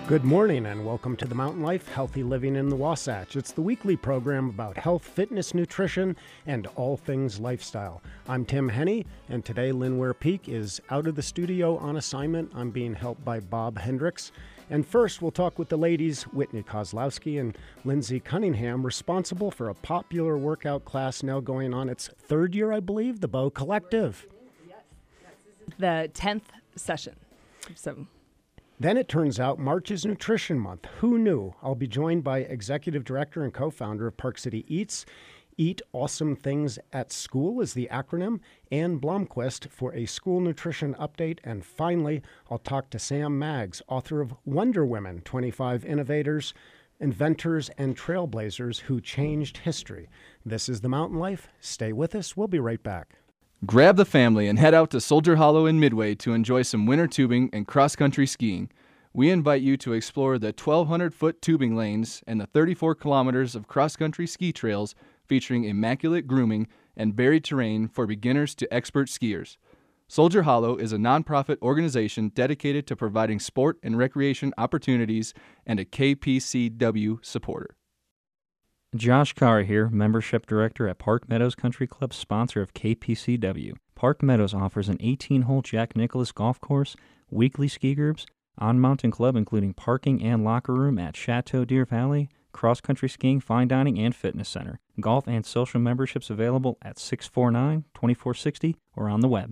Good morning and welcome to the Mountain Life Healthy Living in the Wasatch. It's the weekly program about health, fitness, nutrition, and all things lifestyle. I'm Tim Henney, and today Lynn Ware Peak is out of the studio on assignment. I'm being helped by Bob Hendricks. And first, we'll talk with the ladies, Whitney Kozlowski and Lindsay Cunningham, responsible for a popular workout class now going on its third year, I believe, the Bow Collective. Yes. The 10th session. Then it turns out March is Nutrition Month. Who knew? I'll be joined by Executive Director and co-founder of Park City Eats. Eat Awesome Things at School is the acronym. Ann Blomquist for a school nutrition update. And finally, I'll talk to Sam Maggs, author of Wonder Women, 25 Innovators, Inventors, and Trailblazers Who Changed History. This is The Mountain Life. Stay with us. We'll be right back. Grab the family and head out to Soldier Hollow in Midway to enjoy some winter tubing and cross-country skiing. We invite you to explore the 1,200-foot tubing lanes and the 34 kilometers of cross-country ski trails featuring immaculate grooming and buried terrain for beginners to expert skiers. Soldier Hollow is a nonprofit organization dedicated to providing sport and recreation opportunities and a KPCW supporter. Josh Carr here, Membership Director at Park Meadows Country Club, sponsor of KPCW. Park Meadows offers an 18-hole Jack Nicklaus golf course, weekly ski groups, on-mountain club including parking and locker room at Chateau Deer Valley, cross-country skiing, fine dining, and fitness center. Golf and social memberships available at 649-2460 or on the web.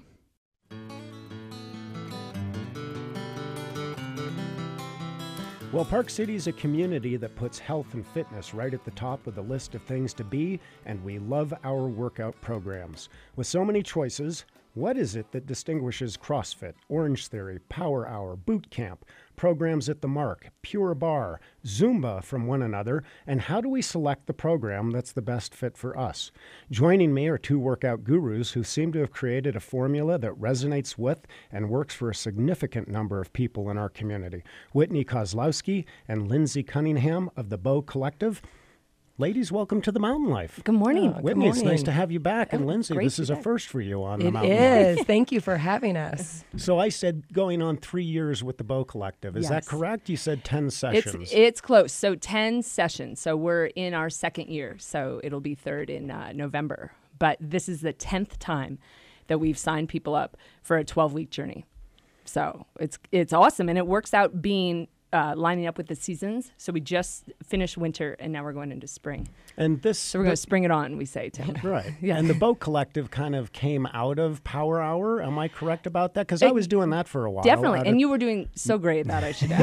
Well, Park City is a community that puts health and fitness right at the top of the list of things to be, and we love our workout programs. With so many choices, what is it that distinguishes CrossFit, Orange Theory, Power Hour, Boot Camp, programs at the Mark, Pure Barre, Zumba from one another, and how do we select the program that's the best fit for us? Joining me are two workout gurus who seem to have created a formula that resonates with and works for a significant number of people in our community. Whitney Kozlowski and Lindsay Cunningham of the Bow Collective. Ladies, welcome to the Mountain Life. Good morning. Whitney, it's nice to have you back. And Lindsay, this is a first for you on the Mountain Life. It is. Thank you for having us. So I said going on 3 years with the Bow Collective. Is that correct? You said 10 sessions. It's close. So 10 sessions. So we're in our second year. So it'll be third in November. But this is the 10th time that we've signed people up for a 12-week journey. So it's awesome. And it works out being lining up with the seasons. So we just finished winter and now we're going into spring. And so we're going to spring it on, we say, Tim. Right. Yeah. And the Bow Collective kind of came out of Power Hour. Am I correct about that? Because I was doing that for a while. Definitely. And you were doing so great at that, I should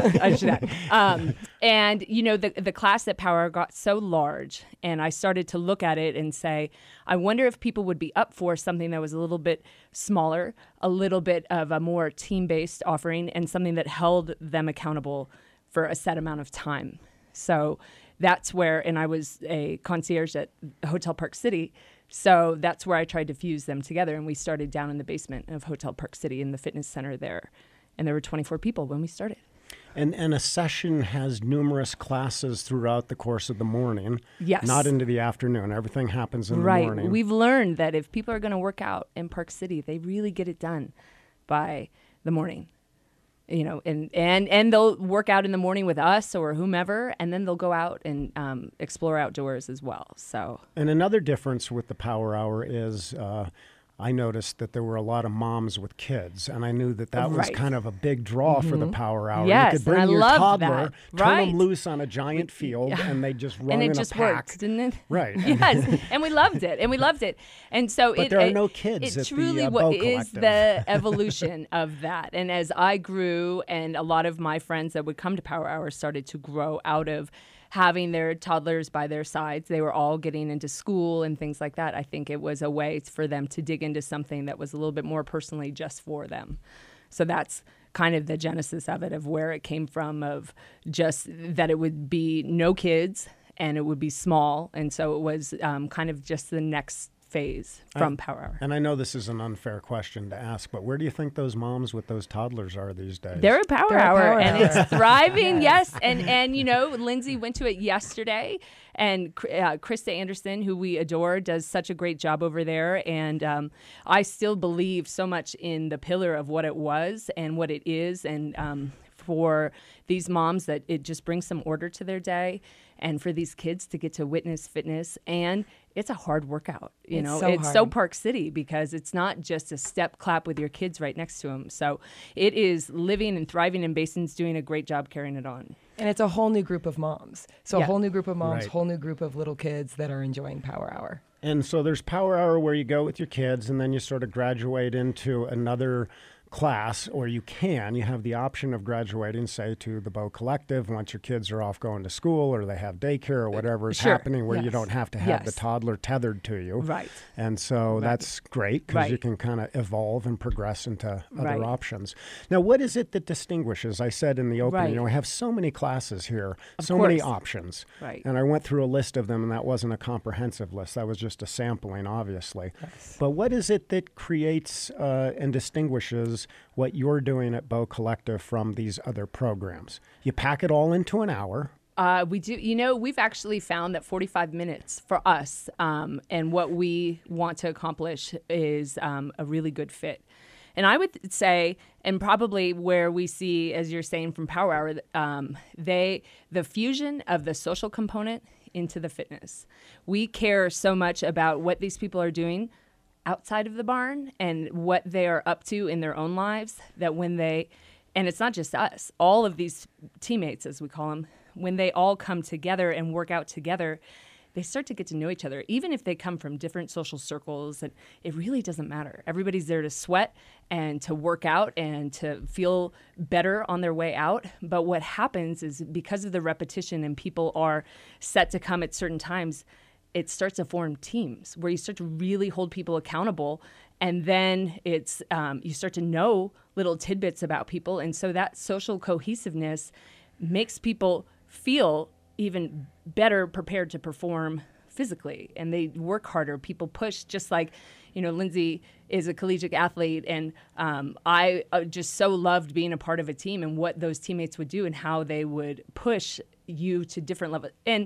add. And, you know, the class at Power Hour got so large, and I started to look at it and say, I wonder if people would be up for something that was a little bit smaller, a little bit of a more team-based offering, and something that held them accountable for a set amount of time. So that's where, and I was a concierge at Hotel Park City, so that's where I tried to fuse them together, and we started down in the basement of Hotel Park City in the fitness center there, and there were 24 people when we started. And a session has numerous classes throughout the course of the morning. Yes. Not into the afternoon. Everything happens in the morning. Right. We've learned that if people are going to work out in Park City, they really get it done by the morning. You know, and they'll work out in the morning with us or whomever, and then they'll go out and explore outdoors as well. So. And another difference with the Power Hour is I noticed that there were a lot of moms with kids, and I knew that was kind of a big draw for the Power Hour. Yes, you could bring and I your loved toddler, that. turn them loose on a giant field, and they just run in a pack. And it just worked, didn't it? Right. Yes, and we loved it. And so but there are no kids at truly the Bow is Collective. the evolution of that. And as I grew, and a lot of my friends that would come to Power Hour started to grow out of having their toddlers by their sides. They were all getting into school and things like that. I think it was a way for them to dig into something that was a little bit more personally just for them. So that's kind of the genesis of it, of where it came from, of just that it would be no kids and it would be small. And so it was kind of just the next phase from Power Hour. And I know this is an unfair question to ask, but where do you think those moms with those toddlers are these days? They're at Power Hour, and it's thriving. Yes. And you know, Lindsay went to it yesterday, and Krista Anderson, who we adore, does such a great job over there. And I still believe so much in the pillar of what it was and what it is, and for these moms that it just brings some order to their day, and for these kids to get to witness fitness. And it's a hard workout. It's so Park City because it's not just a step clap with your kids right next to them. So it is living and thriving, and Basin's doing a great job carrying it on. And it's a whole new group of moms. So a whole new group of moms, Right. whole new group of little kids that are enjoying Power Hour. And so there's Power Hour where you go with your kids, and then you sort of graduate into another class, or you have the option of graduating, say, to the Bow Collective once your kids are off going to school or they have daycare or whatever is Sure. happening, where you Yes. don't have to have the Yes. toddler tethered to you. Right. And so that's great because you Right. can kind of evolve and progress into other Right. options. Now, what is it that distinguishes? I said in the opening, Right. we have so many classes here, Of so many course. options. Right. And I went through a list of them, and that wasn't a comprehensive list. That was just a sampling, obviously. Yes. But what is it that creates and distinguishes what you're doing at Bow Collective from these other programs? You pack it all into an hour. We do. We've actually found that 45 minutes for us and what we want to accomplish is a really good fit. And I would say, and probably where we see, as you're saying from Power Hour, the fusion of the social component into the fitness. We care so much about what these people are doing outside of the barn and what they are up to in their own lives, that and it's not just us, all of these teammates, as we call them, when they all come together and work out together, they start to get to know each other, even if they come from different social circles. And it really doesn't matter. Everybody's there to sweat and to work out and to feel better on their way out. But what happens is, because of the repetition and people are set to come at certain times, it starts to form teams where you start to really hold people accountable. And then it's you start to know little tidbits about people. And so that social cohesiveness makes people feel even better prepared to perform physically, and they work harder. People push, just like, Lindsay is a collegiate athlete, and I just so loved being a part of a team and what those teammates would do and how they would push you to different levels. And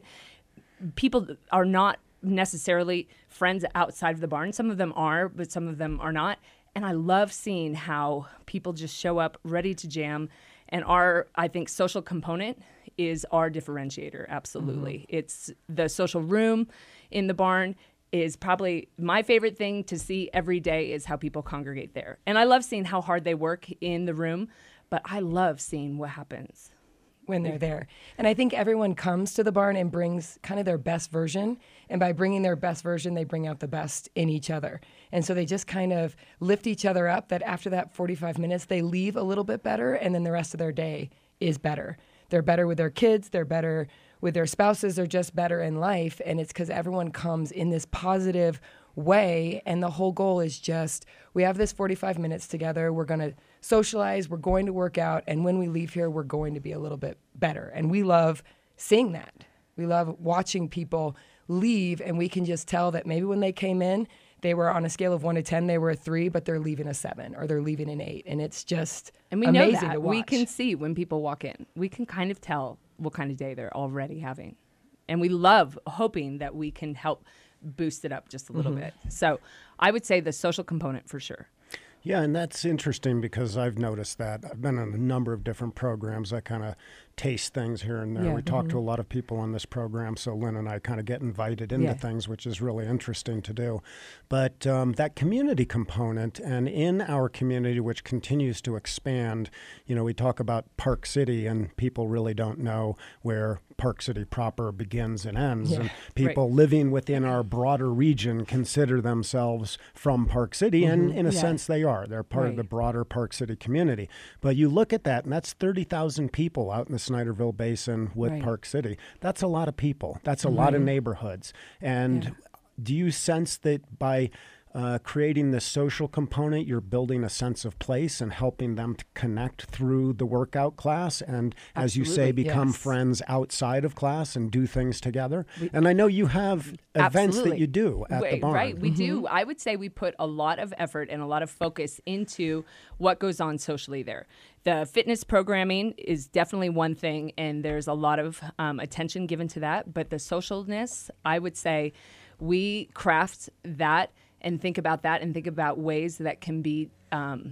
people are not necessarily friends outside of the barn. Some of them are, but some of them are not. And I love seeing how people just show up ready to jam. And I think, social component is our differentiator. Absolutely. Mm-hmm. It's the social room in the barn is probably my favorite thing to see every day, is how people congregate there. And I love seeing how hard they work in the room, but I love seeing what happens when they're there. And I think everyone comes to the barn and brings kind of their best version. And by bringing their best version, they bring out the best in each other. And so they just kind of lift each other up, that after that 45 minutes, they leave a little bit better. And then the rest of their day is better. They're better with their kids. They're better with their spouses. They're just better in life. And it's because everyone comes in this positive way. And the whole goal is just, we have this 45 minutes together. We're going to socialize. We're going to work out. And when we leave here, we're going to be a little bit better. And we love seeing that. We love watching people leave, and we can just tell that maybe when they came in, they were on a scale of 1 to 10, they were a 3, but they're leaving a 7 or they're leaving an 8. And it's just and we amazing know that. to watch. We can see when people walk in. We can kind of tell what kind of day they're already having. And we love hoping that we can help boost it up just a little bit. So I would say the social component for sure. Yeah, and that's interesting because I've noticed that. I've been on a number of different programs. I kind of taste things here and there. Yeah. We talk to a lot of people on this program, so Lynn and I kind of get invited into Yeah. things, which is really interesting to do. But that community component, and in our community, which continues to expand, we talk about Park City, and people really don't know where Park City proper begins and ends. Yeah. And people living within our broader region consider themselves from Park City, and in a sense they are. They're part of the broader Park City community. But you look at that, and that's 30,000 people out in the Snyderville Basin with Park City. That's a lot of people. That's a lot of neighborhoods. And do you sense that by creating this social component, you're building a sense of place and helping them to connect through the workout class and, as you say, become friends outside of class and do things together? And I know you have events that you do at the barn. Right, we do. I would say we put a lot of effort and a lot of focus into what goes on socially there. The fitness programming is definitely one thing, and there's a lot of attention given to that. But the socialness, I would say we craft that and think about that and think about ways that can be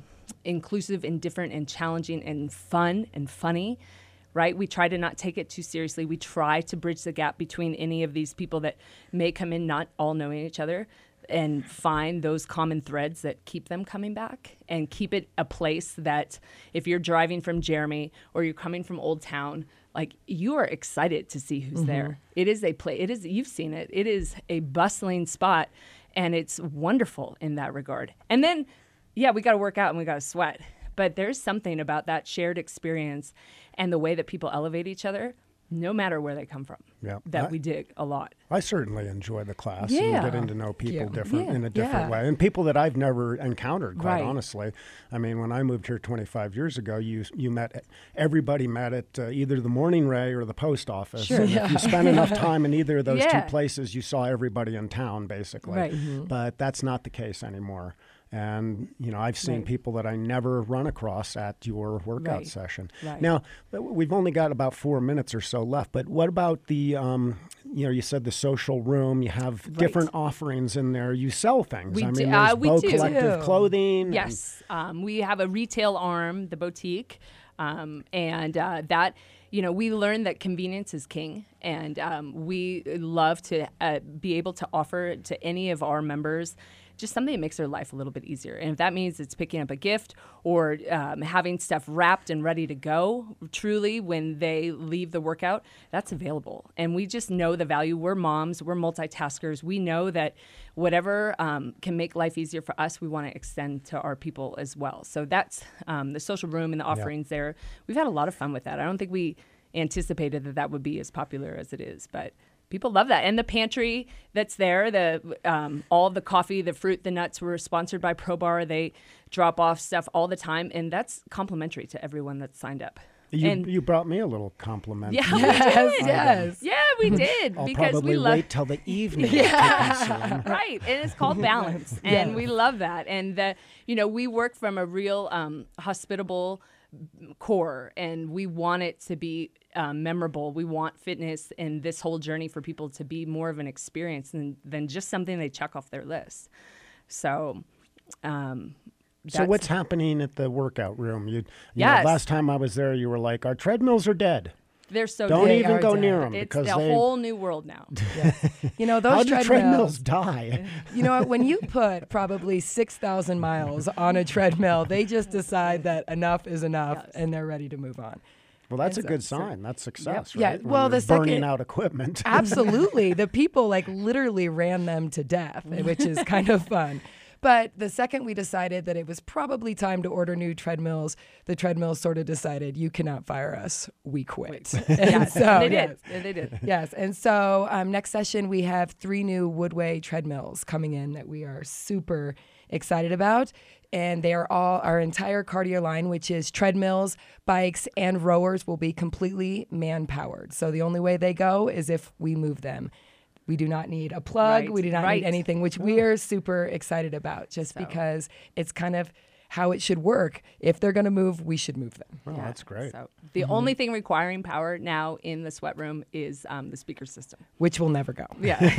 inclusive and different and challenging and fun and funny. Right? We try to not take it too seriously. We try to bridge the gap between any of these people that may come in not all knowing each other, and find those common threads that keep them coming back, and keep it a place that if you're driving from Jeremy or you're coming from Old Town, like, you are excited to see who's there. It is a place. It is, you've seen it. It is a bustling spot, and it's wonderful in that regard. And then, yeah, we got to work out and we got to sweat. But there's something about that shared experience and the way that people elevate each other, no matter where they come from, that we dig a lot. I certainly enjoy the class Yeah. and getting to know people different Yeah. in a different Yeah. way, and people that I've never encountered, quite Right. honestly. I mean, when I moved here 25 years ago, everybody met at either the Morning Ray or the post office. Sure. And if you spent enough time in either of those Yeah. two places, you saw everybody in town, basically. Right. But that's not the case anymore. And, I've seen Right. people that I never run across at your workout Right. session. Right. Now, we've only got about 4 minutes or so left, but what about the, you said the social room, you have different offerings in there, you sell things. We I mean, do- there's we Bow do. Collective Clothing. Yes, we have a retail arm, the boutique, and that, we learned that convenience is king, and we love to be able to offer to any of our members just something that makes their life a little bit easier. And if that means it's picking up a gift or having stuff wrapped and ready to go, truly, when they leave the workout, that's available. And we just know the value. We're moms. We're multitaskers. We know that whatever can make life easier for us, we want to extend to our people as well. So that's the social room and the offerings there. We've had a lot of fun with that. I don't think we anticipated that would be as popular as it is, but people love that. And the pantry that's there, all the coffee, the fruit, the nuts were sponsored by ProBar. They drop off stuff all the time, and that's complimentary to everyone that's signed up. You brought me a little compliment. Yeah, we Yes, did. yes. Yeah, we did. I'll because probably we love wait till the evening. to take some. Right, and it's called balance, and we love that. And we work from a real hospitable core, and we want it to be memorable. We want fitness and this whole journey for people to be more of an experience than just something they check off their list. So. So what's happening at the workout room? You know, Yes. last time I was there, you were like, our treadmills are dead. They're so Don't dead. even are go dead. near them It's because a they. whole new world now. Those How do treadmills treadmills. die? You know what? When you put probably 6,000 miles on a treadmill, they just decide that enough is enough, Yes. and they're ready to move on. Well, that's a So- good sign. That's success, Yeah, right? When well, you're the burning second- out equipment. Absolutely. The people literally ran them to death, which is kind of fun. But the second we decided that it was probably time to order new treadmills, the treadmills sort of decided, you cannot fire us, we quit. And Yes, so, they yes. did. Yeah, they did. Yes, and so next session we have 3 new Woodway treadmills coming in that we are super excited about. And they are all, our entire cardio line, which is treadmills, bikes, and rowers, will be completely man-powered. So the only way they go is if we move them. We do not need a plug. Right, We do not right. need anything, which we are super excited about just because it's kind of how it should work. If they're going to move, we should move them. Oh, that's great. So the only thing requiring power now in the sweat room is the speaker system. Which will never go.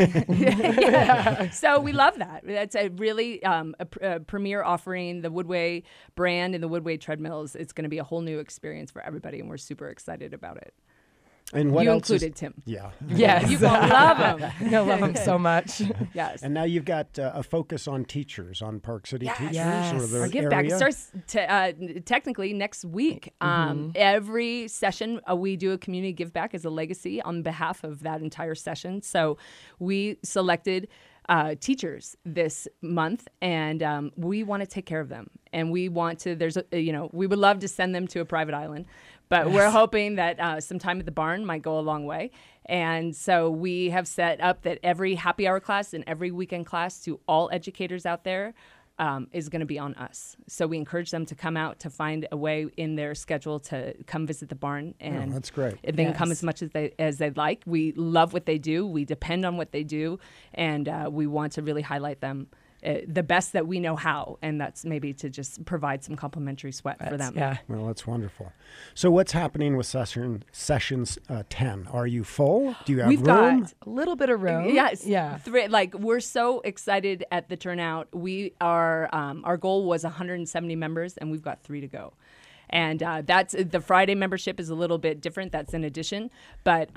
Yeah. So we love that. That's a really a premier offering, the Woodway brand and the Woodway treadmills. It's going to be a whole new experience for everybody, and we're super excited about it. And what You else is- included, Tim. Yeah. Yes. You're going to love them. I love them so much. Yes. And now you've got a focus on teachers, on Park City teachers, Yes. or the Our give back area. starts technically next week. Every session we do a community give back as a legacy on behalf of that entire session. So we selected teachers this month, and we want to take care of them. And we want to. We would love to send them to a private island, but we're hoping that some time at the barn might go a long way. And so we have set up that every happy hour class and every weekend class to all educators out there is going to be on us. So we encourage them to come out to find a way in their schedule to come visit the barn, and that's great. They can come Yes. as much as they'd like. We love what they do. We depend on what they do, and we want to really highlight them the best that we know how, and that's maybe to just provide some complimentary sweat for them. Yeah. Well, that's wonderful. So what's happening with sessions 10? Are you full? Do you have We've room? got A little bit of room. Yes. Yeah. We're so excited at the turnout. We are, our goal was 170 members, and we've got 3 to go. And that's the Friday membership is a little bit different. That's in addition. But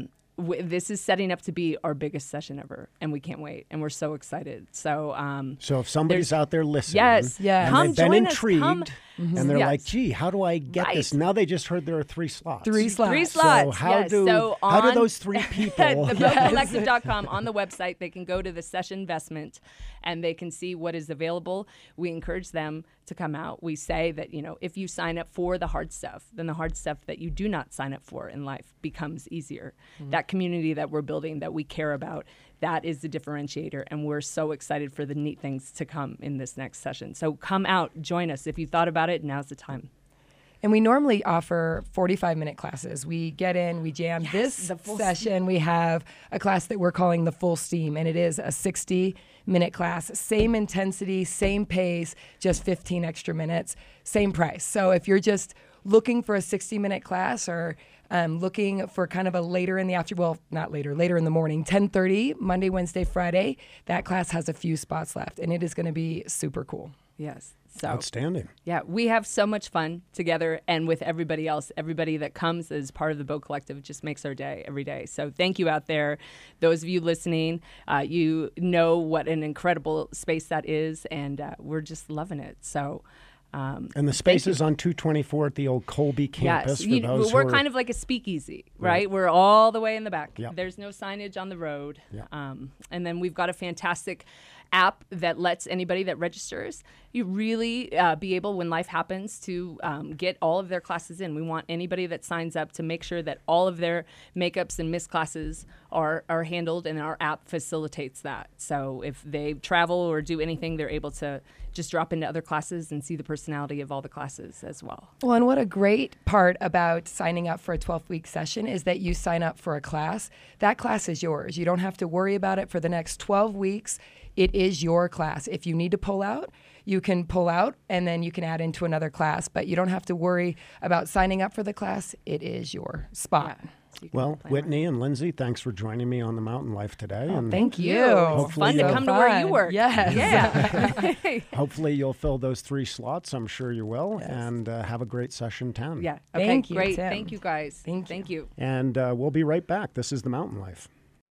this is setting up to be our biggest session ever, and we can't wait. And we're so excited. So, So if somebody's out there listening, yes, Yeah. and come they've been join intrigued, us. Come. and they're Yes. like, "Gee, how do I get Right. this?" Now they just heard there are 3 slots. 3 slots. 3 So slots. how yes. do So how do on those 3 people? theboatcollective.com on the website, they can go to the session investment and they can see what is available. We encourage them to come out. We say that, if you sign up for the hard stuff, then the hard stuff that you do not sign up for in life becomes easier. That community that we're building, that we care about, that is the differentiator. And we're so excited for the neat things to come in this next session. So come out, join us. If you thought about it, now's the time. And we normally offer 45-minute classes. We get in, we jam. This the full session, we have a class that we're calling the Full Steam, and it is a 60-minute class. Same intensity, same pace, just 15 extra minutes, same price. So if you're just looking for a 60-minute class or looking for kind of a later in the later in the morning, 10:30, Monday, Wednesday, Friday, that class has a few spots left, and it is going to be super cool. Yes. So Outstanding. yeah, we have so much fun together and with everybody else. Everybody that comes as part of the Boat Collective just makes our day every day. So thank you out there. Those of you listening, you know what an incredible space that is, and we're just loving it. So. And the space is on 224 at the old Colby campus. Yes, For those we're who are, kind of like a speakeasy, right? We're all the way in the back. Yep. There's no signage on the road. Yep. And then we've got a fantastic app that lets anybody that registers you really be able, when life happens, to get all of their classes in. We want anybody that signs up to make sure that all of their makeups and missed classes are handled, and our app facilitates that. So if they travel or do anything, they're able to just drop into other classes and see the personality of all the classes as well. Well, and what a great part about signing up for a 12-week session is that you sign up for a class. That class is yours. You don't have to worry about it for the next 12 weeks. It is your class. If you need to pull out, you can pull out and then you can add into another class, but you don't have to worry about signing up for the class. It is your spot. Yeah. So you can Well, plan Whitney and Lindsay, thanks for joining me on the Mountain Life today. and Thank you. It's fun to you'll- come to where you work. Yes. Yeah. hopefully you'll fill those 3 slots. I'm sure you will. And have a great session 10. Yeah. Okay, Thank you, great. Tim. Thank you, guys. Thank you. And we'll be right back. This is the Mountain Life.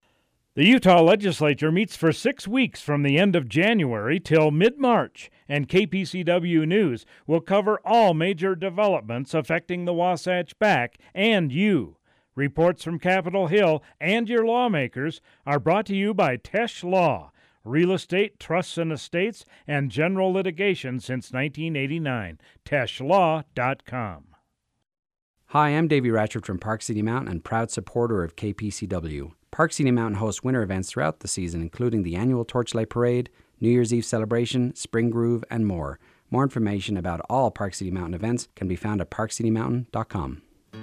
The Utah Legislature meets for 6 weeks from the end of January till mid-March, and KPCW News will cover all major developments affecting the Wasatch Back and you. Reports from Capitol Hill and your lawmakers are brought to you by Tesh Law, real estate, trusts and estates, and general litigation since 1989. TeshLaw.com. Hi, I'm Davey Ratchford from Park City Mountain and proud supporter of KPCW. Park City Mountain hosts winter events throughout the season, including the annual Torchlight Parade, New Year's Eve celebration, Spring Groove, and more. More information about all Park City Mountain events can be found at parkcitymountain.com.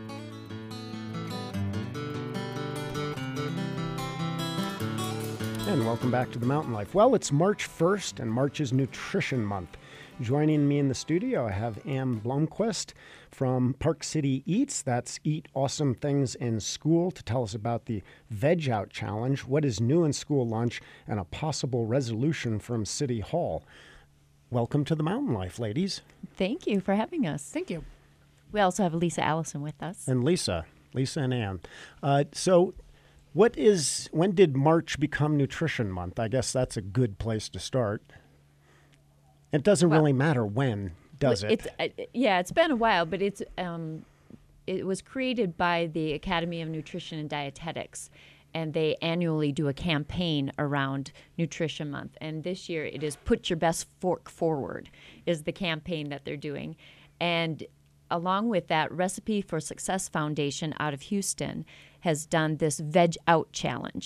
And welcome back to the Mountain Life. Well, it's March 1st, and March is Nutrition Month. Joining me in the studio, I have Ann Blomquist from Park City Eats. That's Eat Awesome Things in School, to tell us about the Veg Out Challenge, what is new in school lunch, and a possible resolution from City Hall. Welcome to the Mountain Life, ladies. Thank you for having us. Thank you. We also have Lisa Allison with us. And Lisa and Ann. So when did March become Nutrition Month? I guess that's a good place to start. It doesn't really matter when, does it? It's been a while, but it was created by the Academy of Nutrition and Dietetics, and they annually do a campaign around Nutrition Month. And this year it is Put Your Best Fork Forward is the campaign that they're doing. And along with that, Recipe for Success Foundation out of Houston has done this Veg Out Challenge.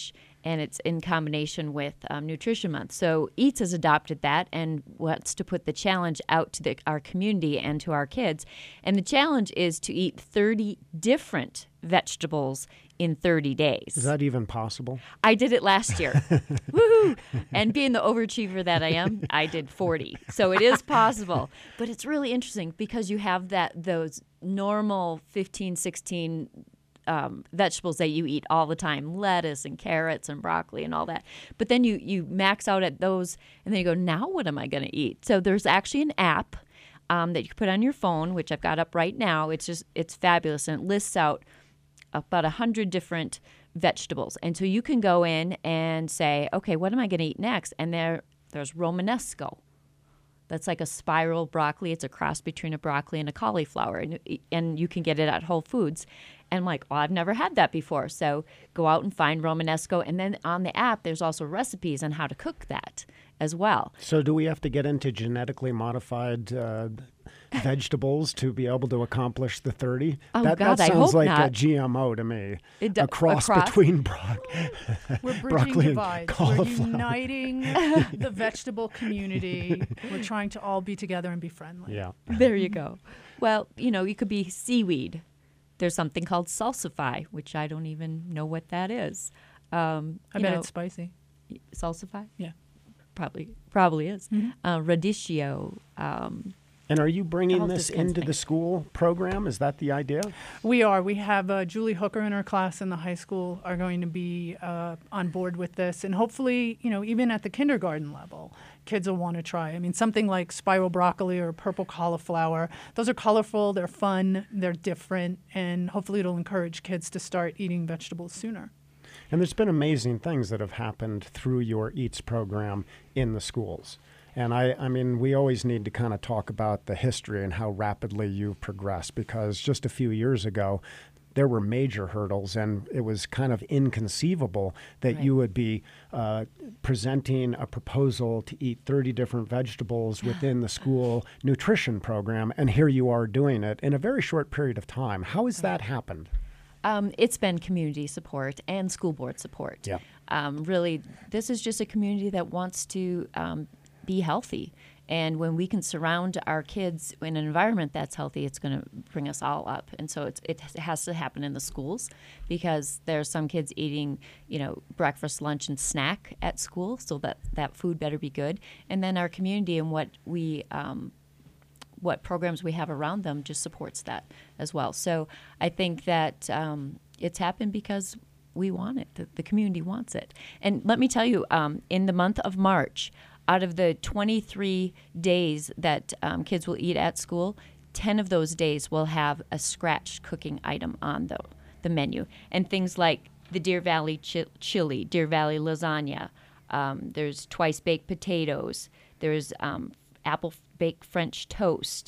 and it's in combination with Nutrition Month. So Eats has adopted that and wants to put the challenge out to our community and to our kids. And the challenge is to eat 30 different vegetables in 30 days. Is that even possible? I did it last year. Woohoo! And being the overachiever that I am, I did 40. So it is possible. But it's really interesting because you have those normal 15, 16 vegetables that you eat all the time, lettuce and carrots and broccoli and all that. But then you max out at those, and then you go, now what am I going to eat? So there's actually an app that you can put on your phone, which I've got up right now. It's fabulous, and it lists out about 100 different vegetables. And so you can go in and say, okay, what am I going to eat next? And there's Romanesco. That's like a spiral broccoli. It's a cross between a broccoli and a cauliflower, and you can get it at Whole Foods. And I'm like, well, I've never had that before. So go out and find Romanesco. And then on the app, there's also recipes on how to cook that as well. So do we have to get into genetically modified vegetables to be able to accomplish the 30? Oh, that God, I sounds hope like not. a GMO to me. A cross cross? between We're bridging broccoli and divides. We're cauliflower. uniting the vegetable community. We're trying to all be together and be friendly. Yeah. There you go. Well, you could be seaweed. There's something called salsify, which I don't even know what that is. I bet it's spicy. Salsify? Yeah. Probably is. Radicchio. And are you bringing All this those kinds of into the things. school program? Is that the idea? We are. We have Julie Hooker in our class in the high school are going to be on board with this. And hopefully, even at the kindergarten level, kids will want to try. I mean, something like spiral broccoli or purple cauliflower. Those are colorful, they're fun, they're different, and hopefully it'll encourage kids to start eating vegetables sooner. And there's been amazing things that have happened through your EATS program in the schools. And I mean, we always need to kind of talk about the history and how rapidly you've progressed, because just a few years ago, there were major hurdles, and it was kind of inconceivable that you would be presenting a proposal to eat 30 different vegetables within the school nutrition program, and here you are doing it in a very short period of time. How has that happened? It's been community support and school board support. Yeah. Really, this is just a community that wants to be healthy. And when we can surround our kids in an environment that's healthy, it's going to bring us all up. And so it has to happen in the schools, because there's some kids eating, breakfast, lunch, and snack at school, so that food better be good. And then our community and what programs we have around them just supports that as well. So I think that it's happened because we want it. The community wants it. And let me tell you, in the month of March, out of the 23 days that kids will eat at school, 10 of those days will have a scratch cooking item on the menu. And things like the Deer Valley chili, Deer Valley lasagna, there's twice baked potatoes, there's apple baked French toast,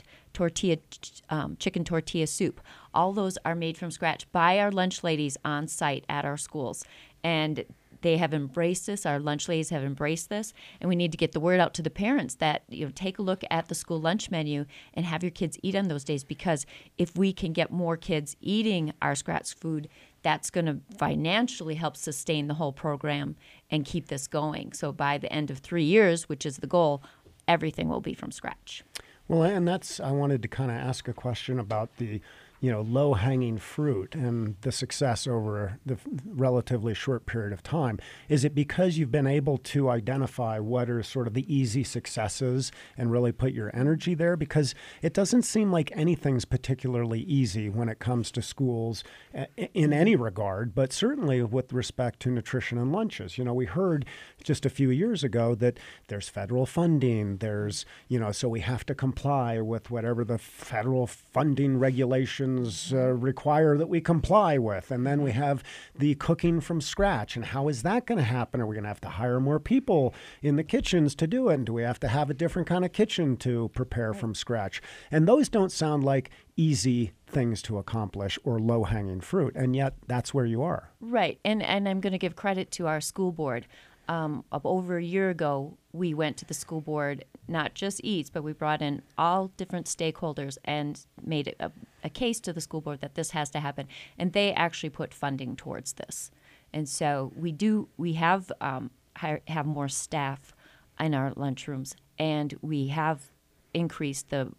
chicken tortilla soup. All those are made from scratch by our lunch ladies on site at our schools. And they have embraced this. Our lunch ladies have embraced this, and we need to get the word out to the parents that take a look at the school lunch menu and have your kids eat on those days, because if we can get more kids eating our scratch food, that's going to financially help sustain the whole program and keep this going. So by the end of 3 years, which is the goal, everything will be from scratch. Well, and I wanted to kind of ask a question about the low-hanging fruit and the success over the relatively short period of time. Is it because you've been able to identify what are sort of the easy successes and really put your energy there? Because it doesn't seem like anything's particularly easy when it comes to schools in any regard, but certainly with respect to nutrition and lunches. We heard just a few years ago that there's federal funding, there's, so we have to comply with whatever the federal funding regulations require that we comply with. And then we have the cooking from scratch. And how is that going to happen? Are we going to have to hire more people in the kitchens to do it? And do we have to have a different kind of kitchen to prepare from scratch? And those don't sound like easy things to accomplish or low-hanging fruit. And yet that's where you are. Right. And I'm going to give credit to our school board. Over a year ago, we went to the school board, not just EATS, but we brought in all different stakeholders and made a case to the school board that this has to happen. And they actually put funding towards this. And so we have more staff in our lunchrooms, and we have increased the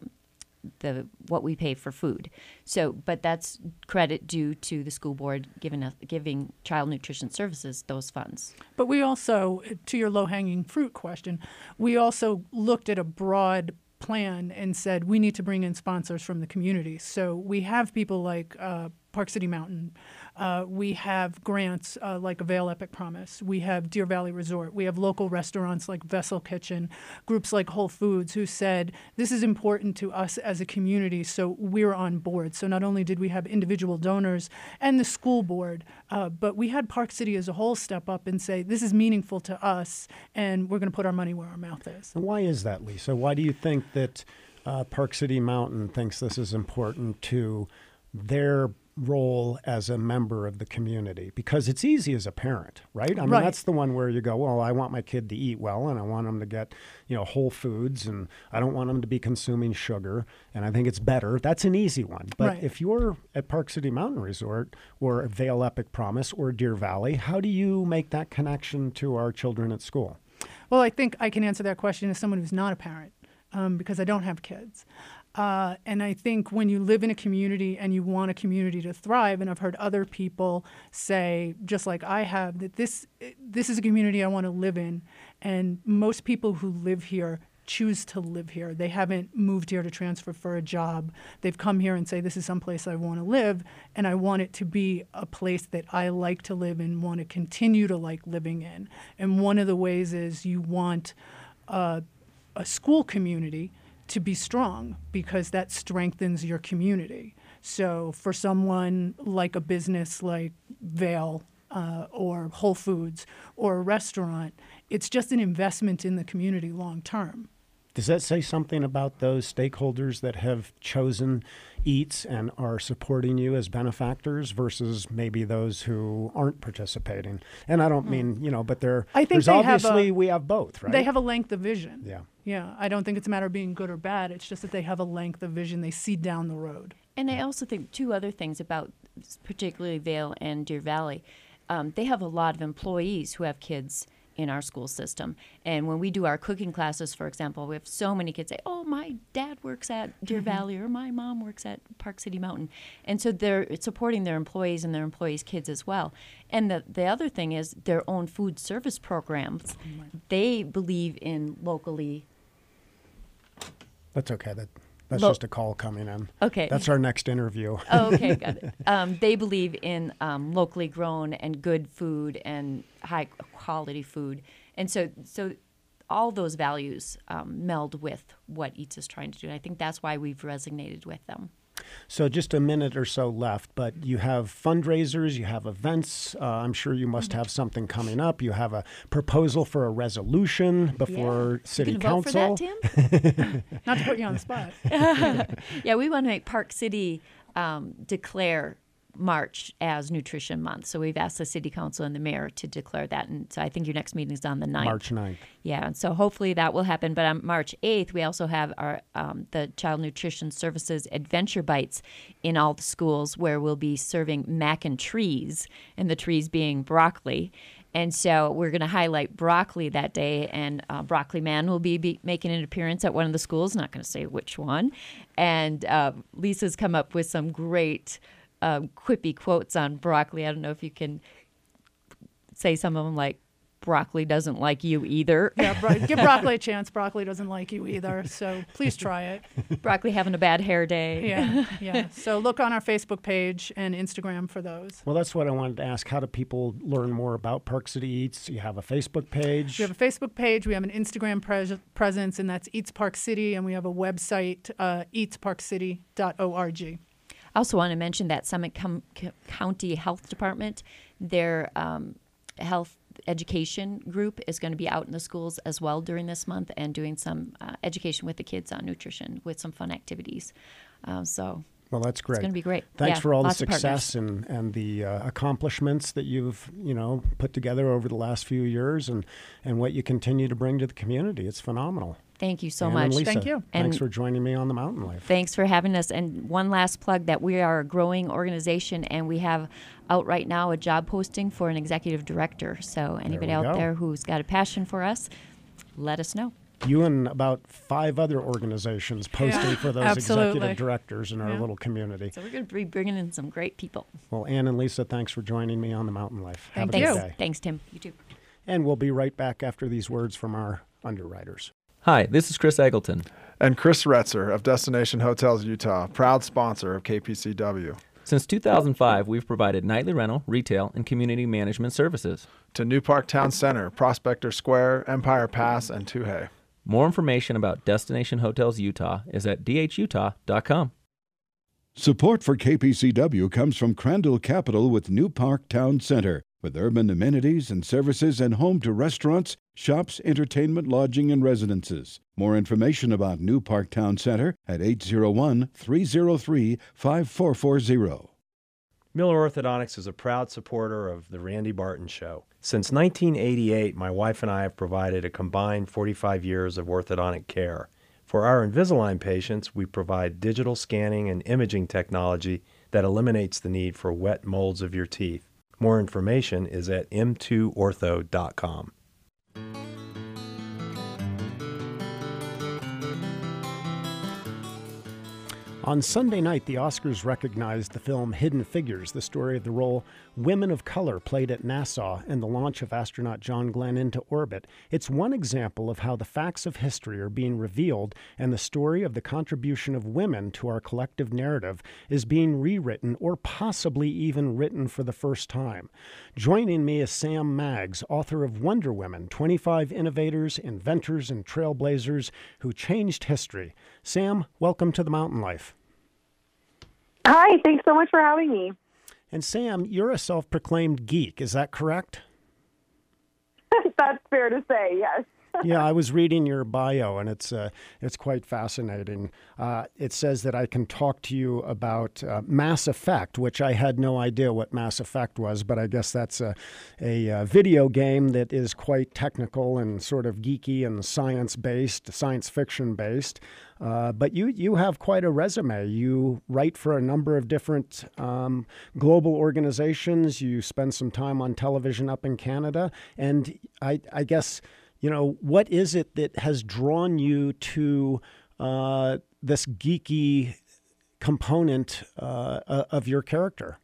what we pay for food. So, but that's credit due to the school board giving Child Nutrition Services those funds. But we also, to your low-hanging fruit question, we also looked at a broad plan and said we need to bring in sponsors from the community. So we have people like Park City Mountain. We have grants like Avail Epic Promise. We have Deer Valley Resort. We have local restaurants like Vessel Kitchen, groups like Whole Foods who said this is important to us as a community, so we're on board. So not only did we have individual donors and the school board, but we had Park City as a whole step up and say this is meaningful to us, and we're going to put our money where our mouth is. And why is that, Lisa? Why do you think that Park City Mountain thinks this is important to their role as a member of the community? Because it's easy as a parent, right? I mean, Right. That's the one where you go, well, I want my kid to eat well, and I want them to get, whole foods, and I don't want them to be consuming sugar, and I think it's better. That's an easy one. But Right. if you're at Park City Mountain Resort or Vail Epic Promise or Deer Valley, how do you make that connection to our children at school? Well, I think I can answer that question as someone who's not a parent because I don't have kids. And I think when you live in a community and you want a community to thrive, and I've heard other people say, just like I have, that this is a community I want to live in. And most people who live here choose to live here. They haven't moved here to transfer for a job. They've come here and say, this is someplace I want to live, and I want it to be a place that I like to live in, want to continue to like living in. And one of the ways is you want a school community to be strong because that strengthens your community. So for someone like a business like Vail or Whole Foods or a restaurant, it's just an investment in the community long term. Does that say something about those stakeholders that have chosen Eats and are supporting you as benefactors versus maybe those who aren't participating? And I don't mean, but I think there's obviously we have both, right? They have a length of vision. Yeah. Yeah, I don't think it's a matter of being good or bad. It's just that they have a length of vision. They see down the road. And I also think two other things about particularly Vail and Deer Valley. They have a lot of employees who have kids in our school system. And when we do our cooking classes, for example, we have so many kids say, oh, my dad works at Deer Valley or my mom works at Park City Mountain. And so they're supporting their employees and their employees' kids as well. And the other thing is their own food service programs. They believe in locally. That's okay. That's just a call coming in. Okay. That's our next interview. Oh, okay, got it. They believe in locally grown and good food and high quality food. And so all those values meld with what Eats is trying to do. And I think that's why we've resonated with them. So just a minute or so left, but you have fundraisers, you have events. I'm sure you must have something coming up. You have a proposal for a resolution before City Council. Vote for that, Tim? Not to put you on the spot. Yeah, we want to make Park City declare March as Nutrition Month. So we've asked the City Council and the Mayor to declare that. And so I think your next meeting is on the 9th. March 9th. Yeah, and so hopefully that will happen. But on March 8th, we also have our the Child Nutrition Services Adventure Bites in all the schools where we'll be serving mac and trees, and the trees being broccoli. And so we're going to highlight broccoli that day, and Broccoli Man will be making an appearance at one of the schools. Not going to say which one. And Lisa's come up with some great quippy quotes on broccoli. I don't know if you can say some of them, like, broccoli doesn't like you either. Yeah, give broccoli a chance. Broccoli doesn't like you either, so please try it. Broccoli having a bad hair day. Yeah. So look on our Facebook page and Instagram for those. Well, that's what I wanted to ask. How do people learn more about Park City Eats? You have a Facebook page. We have a Facebook page. We have an Instagram presence, and that's Eats Park City, and we have a website, eatsparkcity.org. I also want to mention that Summit County Health Department, their health education group is going to be out in the schools as well during this month and doing some education with the kids on nutrition with some fun activities. So Well, that's great. It's going to be great. Thanks Yeah, for all the lots of partners. success and the accomplishments that you've, put together over the last few years and what you continue to bring to the community. It's phenomenal. Thank you so Ann much. and Lisa, Thank you. Thanks And- for joining me on The Mountain Life. Thanks for having us. And one last plug that we are a growing organization, and we have out right now a job posting for an executive director. So anybody we out go. there who's got a passion for us, let us know. You and about 5 other organizations posting for those absolutely. executive directors in our Yeah. little community. So we're going to be bringing in some great people. Well, Ann and Lisa, thanks for joining me on The Mountain Life. Have Thank a you. good day. Thanks, Tim. You too. And we'll be right back after these words from our underwriters. Hi, this is Chris Eggleton. And Chris Retzer of Destination Hotels Utah, proud sponsor of KPCW. Since 2005, we've provided nightly rental, retail, and community management services. To New Park Town Center, Prospector Square, Empire Pass, and Tuhei. More information about Destination Hotels Utah is at dhutah.com. Support for KPCW comes from Crandall Capital with New Park Town Center, with urban amenities and services and home to restaurants, shops, entertainment, lodging, and residences. More information about New Park Town Center at 801-303-5440. Miller Orthodontics is a proud supporter of The Randy Barton Show. Since 1988, my wife and I have provided a combined 45 years of orthodontic care. For our Invisalign patients, we provide digital scanning and imaging technology that eliminates the need for wet molds of your teeth. More information is at m2ortho.com. On Sunday night, the Oscars recognized the film Hidden Figures, the story of the role women of color played at NASA and the launch of astronaut John Glenn into orbit. It's one example of how the facts of history are being revealed and the story of the contribution of women to our collective narrative is being rewritten or possibly even written for the first time. Joining me is Sam Maggs, author of Wonder Women, 25 Innovators, Inventors, and Trailblazers Who Changed History. Sam, welcome to The Mountain Life. Hi, thanks so much for having me. And Sam, you're a self-proclaimed geek, is that correct? That's fair to say, yes. Yeah, I was reading your bio, and it's quite fascinating. It says that I can talk to you about Mass Effect, which I had no idea what Mass Effect was, but I guess that's a video game that is quite technical and sort of geeky and science-based, science fiction-based. But you have quite a resume. You write for a number of different global organizations. You spend some time on television up in Canada, and I guess, what is it that has drawn you to this geeky component of your character?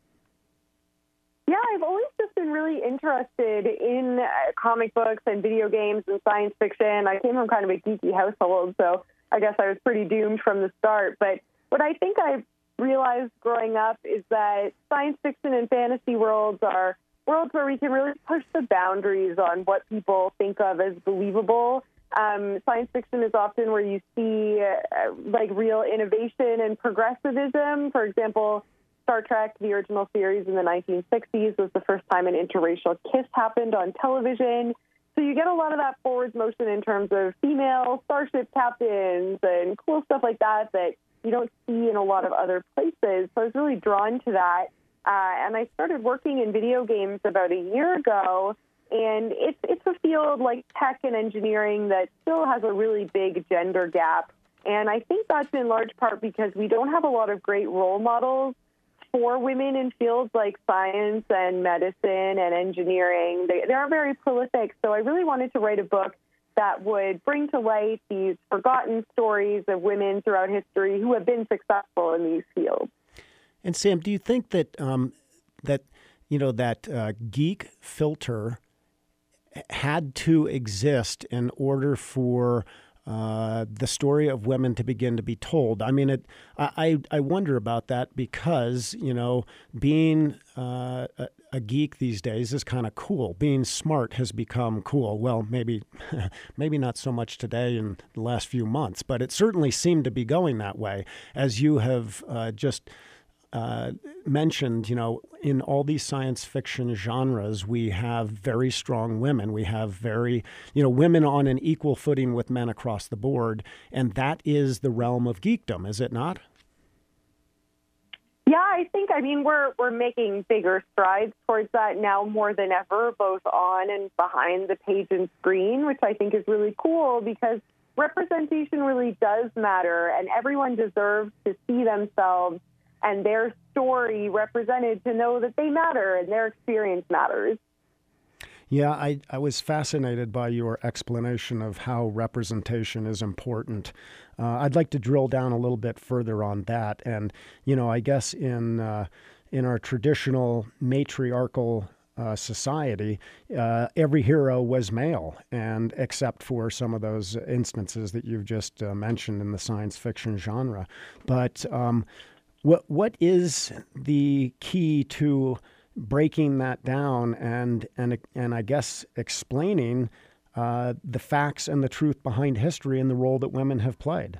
Yeah, I've always just been really interested in comic books and video games and science fiction. I came from kind of a geeky household, so I guess I was pretty doomed from the start. But what I think I've realized growing up is that science fiction and fantasy worlds are worlds where we can really push the boundaries on what people think of as believable. Science fiction is often where you see real innovation and progressivism. For example, Star Trek, the original series in the 1960s, was the first time an interracial kiss happened on television. So you get a lot of that forward motion in terms of female starship captains and cool stuff like that you don't see in a lot of other places. So I was really drawn to that. And I started working in video games about a year ago, and it's a field like tech and engineering that still has a really big gender gap. And I think that's in large part because we don't have a lot of great role models for women in fields like science and medicine and engineering. They aren't very prolific, so I really wanted to write a book that would bring to light these forgotten stories of women throughout history who have been successful in these fields. And Sam, do you think that geek filter had to exist in order for the story of women to begin to be told? I mean, I wonder about that because being a geek these days is kind of cool. Being smart has become cool. Well, maybe not so much today in the last few months, but it certainly seemed to be going that way, as you have just mentioned. In all these science fiction genres, we have very strong women. We have very, women on an equal footing with men across the board. And that is the realm of geekdom, is it not? Yeah, I mean, we're making bigger strides towards that now more than ever, both on and behind the page and screen, which I think is really cool because representation really does matter, and everyone deserves to see themselves and their story represented to know that they matter and their experience matters. Yeah, I was fascinated by your explanation of how representation is important. I'd like to drill down a little bit further on that. And, I guess in our traditional matriarchal society, every hero was male, and except for some of those instances that you've just mentioned in the science fiction genre. But what is the key to breaking that down and I guess explaining the facts and the truth behind history and the role that women have played?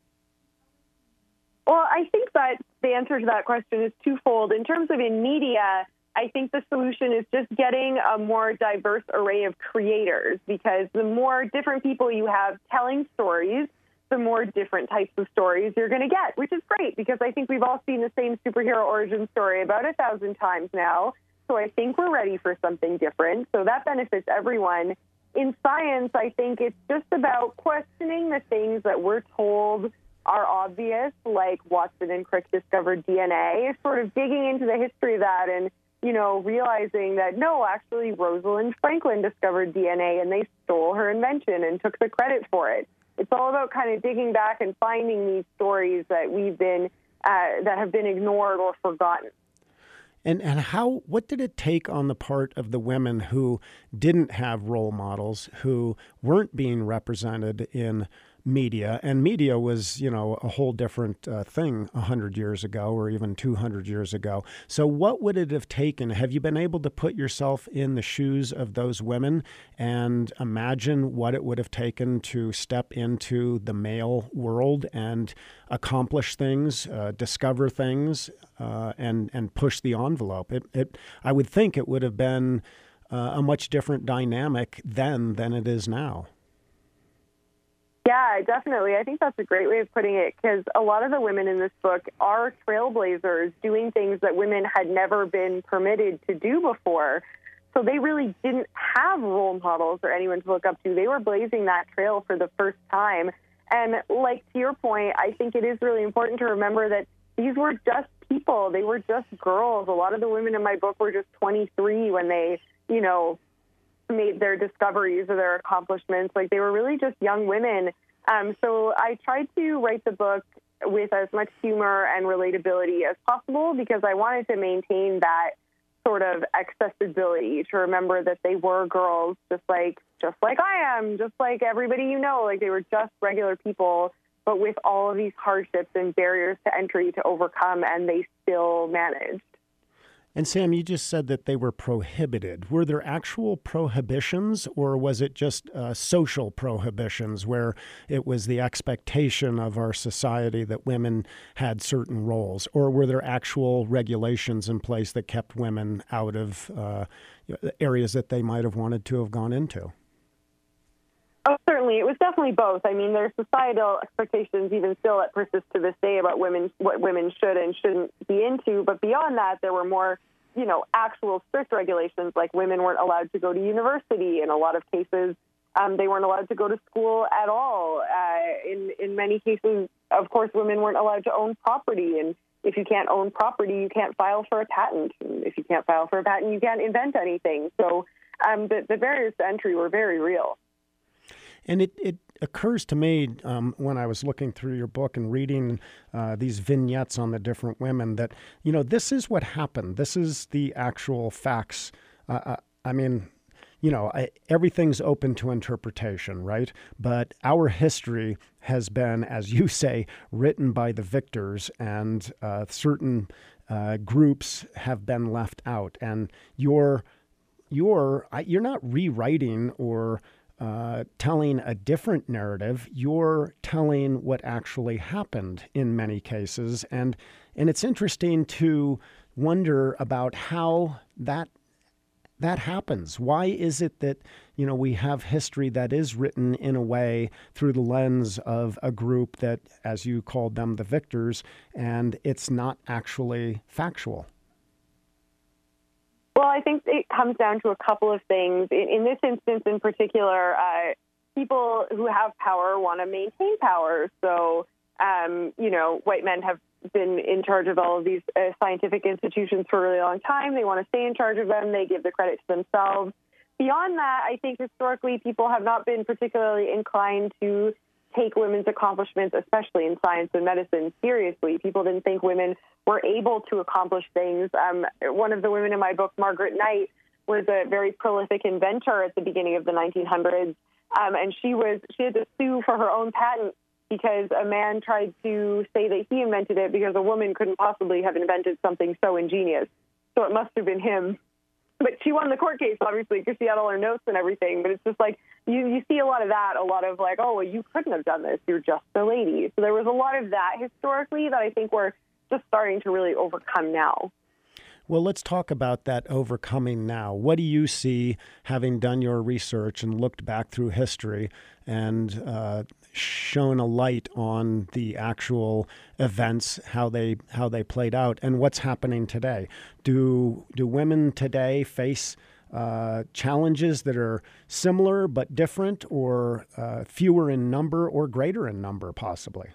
Well, I think that the answer to that question is twofold. In terms of in media, I think the solution is just getting a more diverse array of creators, because the more different people you have telling stories, the more different types of stories you're going to get, which is great because I think we've all seen the same superhero origin story about 1,000 times now. So I think we're ready for something different. So that benefits everyone. In science, I think it's just about questioning the things that we're told are obvious, like Watson and Crick discovered DNA, sort of digging into the history of that and, realizing that, no, actually Rosalind Franklin discovered DNA and they stole her invention and took the credit for it. It's all about kind of digging back and finding these stories that that have been ignored or forgotten. And what did it take on the part of the women who didn't have role models, who weren't being represented in media? And media was, a whole different thing 100 years ago or even 200 years ago. So what would it have taken? Have you been able to put yourself in the shoes of those women and imagine what it would have taken to step into the male world and accomplish things, discover things, and push the envelope? I would think it would have been a much different dynamic then than it is now. Yeah, definitely. I think that's a great way of putting it, because a lot of the women in this book are trailblazers doing things that women had never been permitted to do before. So they really didn't have role models or anyone to look up to. They were blazing that trail for the first time. And like to your point, I think it is really important to remember that these were just people. They were just girls. A lot of the women in my book were just 23 when they, made their discoveries or their accomplishments. Like, they were really just young women. So I tried to write the book with as much humor and relatability as possible because I wanted to maintain that sort of accessibility, to remember that they were girls just like I am, just like everybody like they were just regular people, but with all of these hardships and barriers to entry to overcome, and they still managed. And Sam, you just said that they were prohibited. Were there actual prohibitions, or was it just social prohibitions where it was the expectation of our society that women had certain roles? Or were there actual regulations in place that kept women out of areas that they might have wanted to have gone into? Oh, certainly. It was definitely both. I mean, there's societal expectations even still that persist to this day about what women should and shouldn't be into. But beyond that, there were more, actual strict regulations, like women weren't allowed to go to university. In a lot of cases, they weren't allowed to go to school at all. In many cases, of course, women weren't allowed to own property. And if you can't own property, you can't file for a patent. And if you can't file for a patent, you can't invent anything. So the barriers to entry were very real. And it occurs to me when I was looking through your book and reading these vignettes on the different women that, this is what happened. This is the actual facts. Everything's open to interpretation, right? But our history has been, as you say, written by the victors, and certain groups have been left out. And you're not rewriting or telling a different narrative. You're telling what actually happened in many cases. And it's interesting to wonder about how that that happens? Why is it that, we have history that is written in a way through the lens of a group that, as you called them, the victors, and it's not actually factual? Well, I think it comes down to a couple of things. In this instance in particular, people who have power want to maintain power. So, white men have been in charge of all of these scientific institutions for a really long time. They want to stay in charge of them. They give the credit to themselves. Beyond that, I think historically people have not been particularly inclined to take women's accomplishments, especially in science and medicine, seriously. People didn't think women were able to accomplish things. One of the women in my book, Margaret Knight, was a very prolific inventor at the beginning of the 1900s, and she had to sue for her own patent because a man tried to say that he invented it because a woman couldn't possibly have invented something so ingenious. So it must have been him. But she won the court case, obviously, because she had all her notes and everything. But it's just like, you see a lot of that, a lot of like, oh, well, you couldn't have done this. You're just a lady. So there was a lot of that historically that I think we're just starting to really overcome now. Well, let's talk about that overcoming now. What do you see, having done your research and looked back through history and shone a light on the actual events, how they played out, and what's happening today? Do women today face challenges that are similar but different, or fewer in number or greater in number, possibly?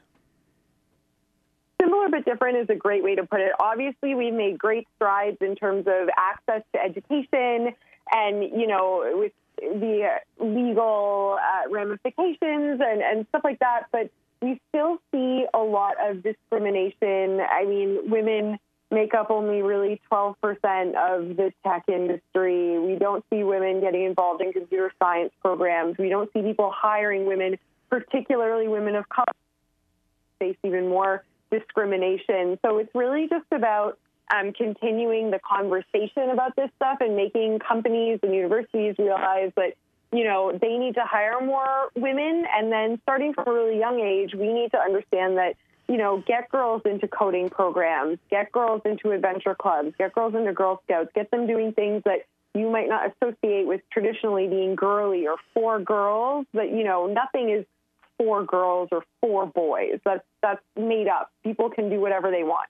Similar but different is a great way to put it. Obviously, we've made great strides in terms of access to education and, with the legal ramifications and stuff like that. But we still see a lot of discrimination. I mean, women make up only really 12% of the tech industry. We don't see women getting involved in computer science programs. We don't see people hiring women, particularly women of color, face even more discrimination. So it's really just about continuing the conversation about this stuff and making companies and universities realize that, they need to hire more women. And then starting from a really young age, we need to understand that, get girls into coding programs, get girls into adventure clubs, get girls into Girl Scouts, get them doing things that you might not associate with traditionally being girly or for girls. But, nothing is for girls or for boys. That's made up. People can do whatever they want,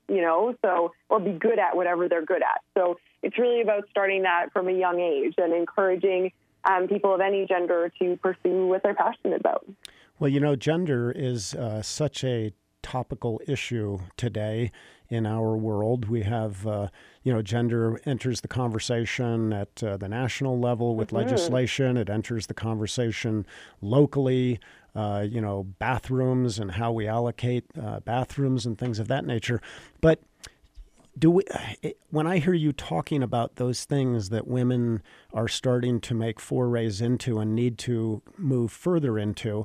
or be good at whatever they're good at. So it's really about starting that from a young age and encouraging people of any gender to pursue what they're passionate about. Well, gender is such a topical issue today in our world. We have, gender enters the conversation at the national level with legislation. It enters the conversation locally, bathrooms and how we allocate bathrooms and things of that nature. But when I hear you talking about those things that women are starting to make forays into and need to move further into,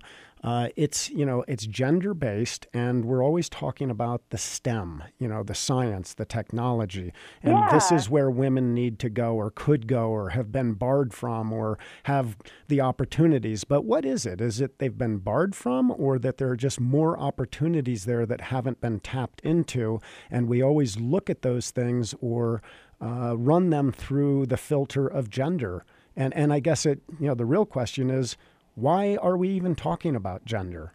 it's gender-based, and we're always talking about the STEM, the science, the technology. And this is where women need to go or could go or have been barred from or have the opportunities. But what is it? Is it they've been barred from, or that there are just more opportunities there that haven't been tapped into? And we always look at those things or run them through the filter of gender. And I guess the real question is, why are we even talking about gender?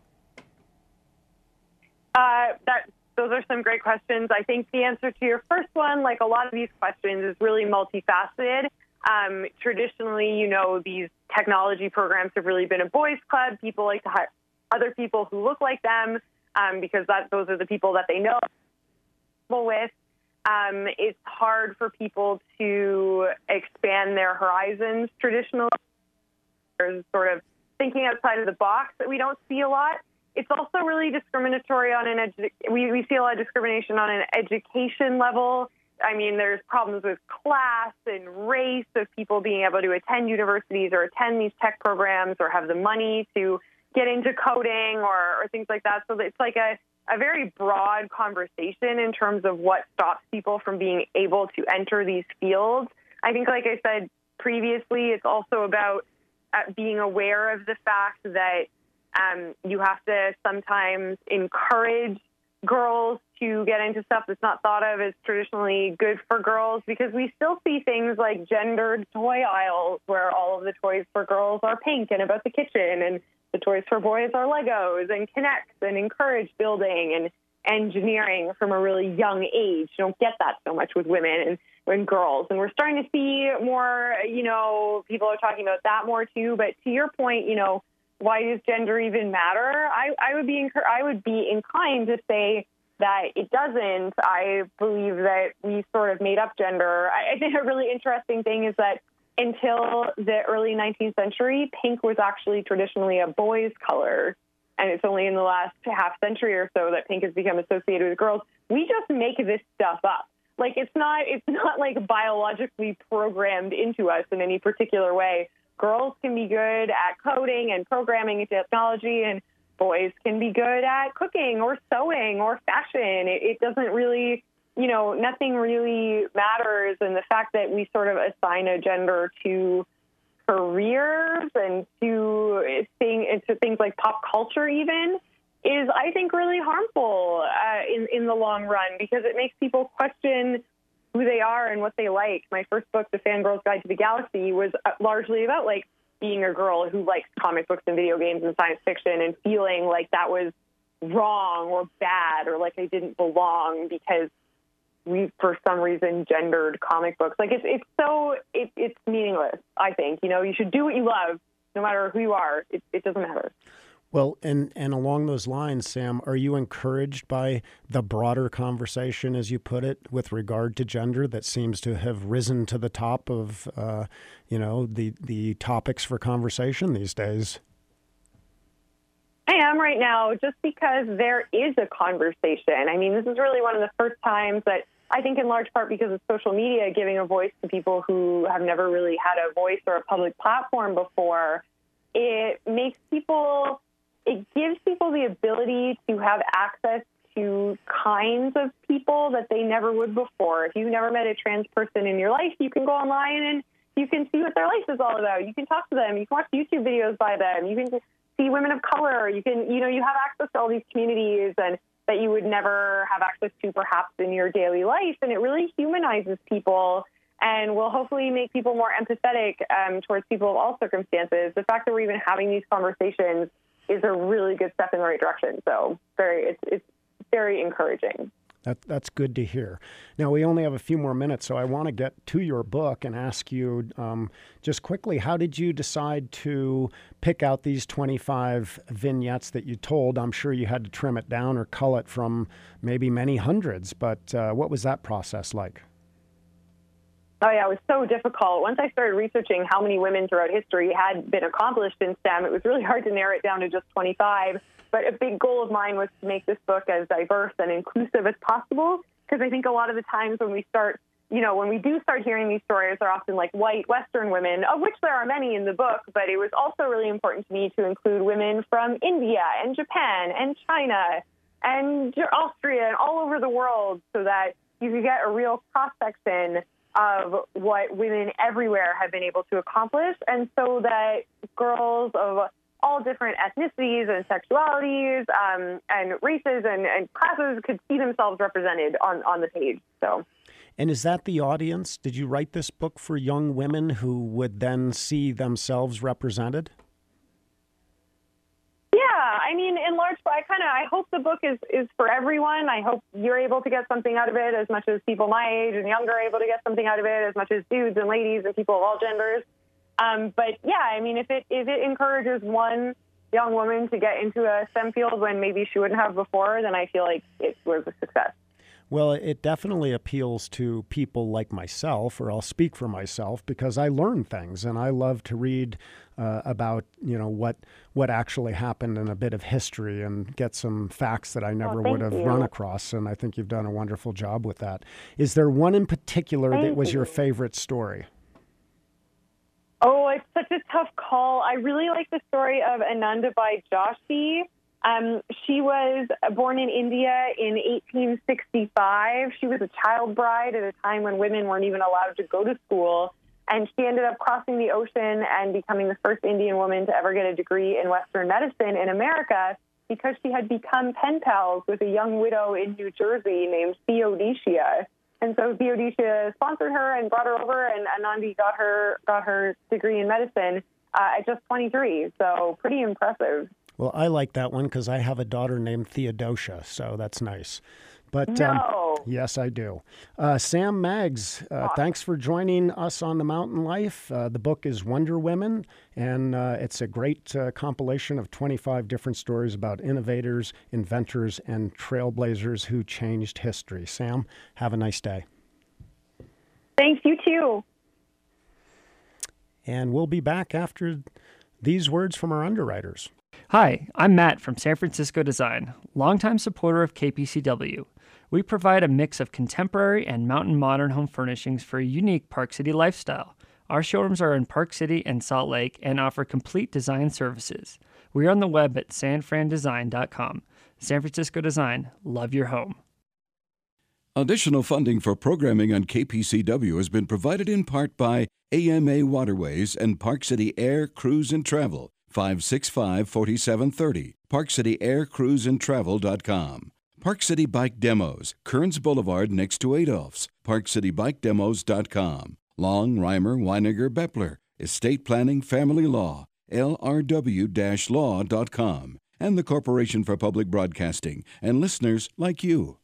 Those are some great questions. I think the answer to your first one, like a lot of these questions, is really multifaceted. Traditionally, these technology programs have really been a boys' club. People like to hire other people who look like them because those are the people that they know with. It's hard for people to expand their horizons traditionally. There's sort of thinking outside of the box that we don't see a lot. It's also really discriminatory on we see a lot of discrimination on an education level. I mean, there's problems with class and race of people being able to attend universities or attend these tech programs or have the money to get into coding or things like that. So it's like a very broad conversation in terms of what stops people from being able to enter these fields. I think, like I said previously, it's also about being aware of the fact that you have to sometimes encourage girls to get into stuff that's not thought of as traditionally good for girls, because we still see things like gendered toy aisles where all of the toys for girls are pink and about the kitchen, and the toys for boys are Legos and Kinects and encourage building and engineering from a really young age. You don't get that so much with women and girls. And we're starting to see more, people are talking about that more too. But to your point, why does gender even matter? I would be inclined to say that it doesn't. I believe that we sort of made up gender. I think a really interesting thing is that until the early 19th century, pink was actually traditionally a boy's color. And it's only in the last half century or so that pink has become associated with girls. We just make this stuff up. Like, it's not like biologically programmed into us in any particular way. Girls can be good at coding and programming and technology, and boys can be good at cooking or sewing or fashion. It doesn't really, nothing really matters. And the fact that we sort of assign a gender to careers and to things like pop culture even is, I think, really harmful in the long run, because it makes people question who they are and what they like. My first book, The Fangirl's Guide to the Galaxy, was largely about being a girl who likes comic books and video games and science fiction and feeling like that was wrong or bad or like I didn't belong because we, for some reason, gendered comic books. It's meaningless, I think. You should do what you love, no matter who you are. It doesn't matter. Well, and along those lines, Sam, are you encouraged by the broader conversation, as you put it, with regard to gender that seems to have risen to the top of, the topics for conversation these days? I am right now, just because there is a conversation. I mean, this is really one of the first times that I think, in large part because of social media, giving a voice to people who have never really had a voice or a public platform before, it gives people the ability to have access to kinds of people that they never would before. If you've never met a trans person in your life, you can go online and you can see what their life is all about. You can talk to them. You can watch YouTube videos by them. You can see women of color. You can, you have access to all these communities and that you would never have access to perhaps in your daily life. And it really humanizes people and will hopefully make people more empathetic towards people of all circumstances. The fact that we're even having these conversations is a really good step in the right direction. So it's very encouraging. That's good to hear. Now, we only have a few more minutes, so I want to get to your book and ask you just quickly, how did you decide to pick out these 25 vignettes that you told? I'm sure you had to trim it down or cull it from maybe many hundreds, but what was that process like? Oh, yeah, it was so difficult. Once I started researching how many women throughout history had been accomplished in STEM, it was really hard to narrow it down to just 25. But a big goal of mine was to make this book as diverse and inclusive as possible, because I think a lot of the times when we do start hearing these stories, they're often like white Western women, of which there are many in the book, but it was also really important to me to include women from India and Japan and China and Austria and all over the world, so that you could get a real cross-section of what women everywhere have been able to accomplish, and so that girls of all different ethnicities and sexualities and races and classes could see themselves represented on the page. So, and is that the audience? Did you write this book for young women who would then see themselves represented? Yeah, I mean, in large part, I hope the book is for everyone. I hope you're able to get something out of it as much as people my age and younger are able to get something out of it, as much as dudes and ladies and people of all genders. But yeah, I mean, if it encourages one young woman to get into a STEM field when maybe she wouldn't have before, then I feel like it was a success. Well, it definitely appeals to people like myself, or I'll speak for myself, because I learn things and I love to read about, what actually happened in a bit of history and get some facts that I never would have run across. And I think you've done a wonderful job with that. Is there one in particular that was your favorite story? Oh, it's such a tough call. I really like the story of Anandabai Joshi. She was born in India in 1865. She was a child bride at a time when women weren't even allowed to go to school. And she ended up crossing the ocean and becoming the first Indian woman to ever get a degree in Western medicine in America. because she had become pen pals with a young widow in New Jersey named Theodosia. And so Theodosia sponsored her and brought her over, and Anandi got her degree in medicine at just 23. So pretty impressive. Well, I like that one because I have a daughter named Theodosia, so that's nice. But yes, I do. Sam Maggs, thanks for joining us on The Mountain Life. The book is Wonder Women, and it's a great compilation of 25 different stories about innovators, inventors, and trailblazers who changed history. Sam, have a nice day. Thanks, you too. And we'll be back after these words from our underwriters. Hi, I'm Matt from San Francisco Design, longtime supporter of KPCW. We provide a mix of contemporary and mountain modern home furnishings for a unique Park City lifestyle. Our showrooms are in Park City and Salt Lake and offer complete design services. We are on the web at sanfrandesign.com. San Francisco Design, love your home. Additional funding for programming on KPCW has been provided in part by AMA Waterways and Park City Air, Cruise and Travel, 565-4730, ParkCityAirCruiseandTravel.com. Park City Bike Demos, Kearns Boulevard next to Adolph's, ParkCityBikeDemos.com. Long, Reimer, Weiniger, Bepler, Estate Planning, Family Law, LRW-Law.com, and the Corporation for Public Broadcasting, and listeners like you.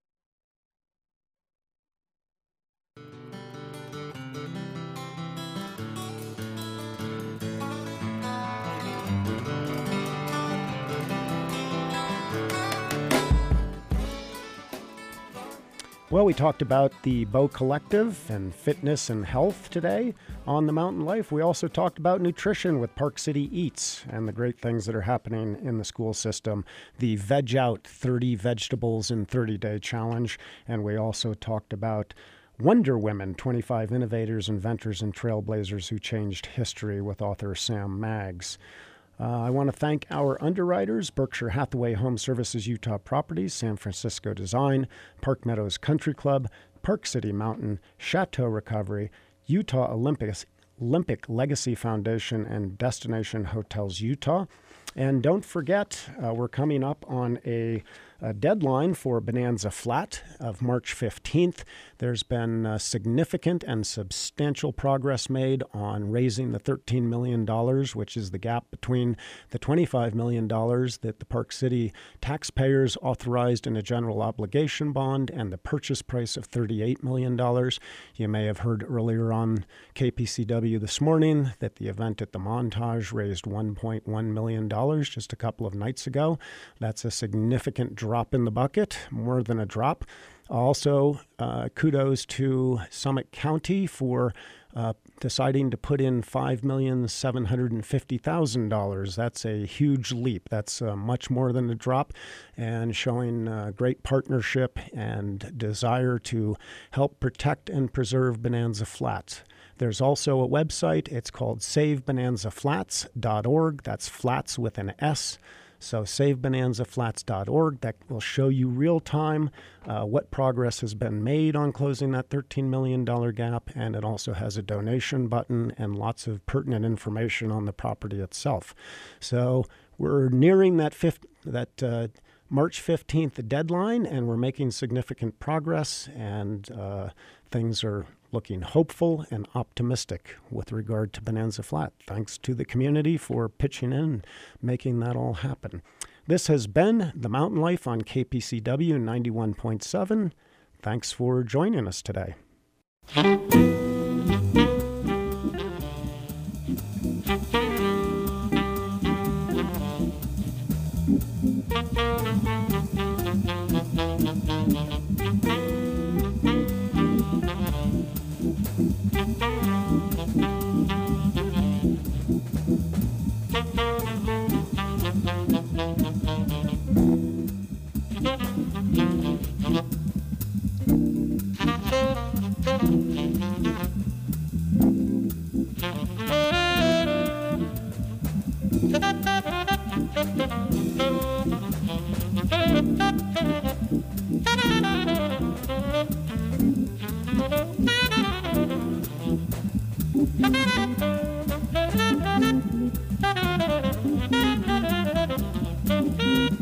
Well, we talked about the Bow Collective and fitness and health today on The Mountain Life. We also talked about nutrition with Park City Eats and the great things that are happening in the school system, the Veg Out 30 Vegetables in 30-Day Challenge, and we also talked about Wonder Women, 25 Innovators, Inventors, and Trailblazers Who Changed History with author Sam Maggs. I want to thank our underwriters, Berkshire Hathaway Home Services Utah Properties, San Francisco Design, Park Meadows Country Club, Park City Mountain, Chateau Recovery, Utah Olympic Legacy Foundation, and Destination Hotels Utah. And don't forget, we're coming up on a deadline for Bonanza Flat of March 15th. There's been significant and substantial progress made on raising the $13 million, which is the gap between the $25 million that the Park City taxpayers authorized in a general obligation bond and the purchase price of $38 million. You may have heard earlier on KPCW this morning that the event at the Montage raised $1.1 million just a couple of nights ago. That's a significant drop in the bucket, more than a drop. Also, kudos to Summit County for deciding to put in $5,750,000. That's a huge leap. That's much more than a drop, and showing great partnership and desire to help protect and preserve Bonanza Flats. There's also a website. It's called SaveBonanzaFlats.org. That's flats with an S. So SaveBonanzaFlats.org. That will show you real time what progress has been made on closing that $13 million gap. And it also has a donation button and lots of pertinent information on the property itself. So we're nearing that March 15th deadline, and we're making significant progress, and things are looking hopeful and optimistic with regard to Bonanza Flat. Thanks to the community for pitching in and making that all happen. This has been The Mountain Life on KPCW 91.7. Thanks for joining us today. Thank you.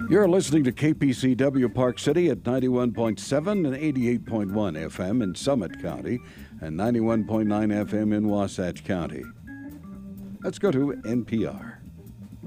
You're listening to KPCW Park City at 91.7 and 88.1 FM in Summit County and 91.9 FM in Wasatch County. Let's go to NPR.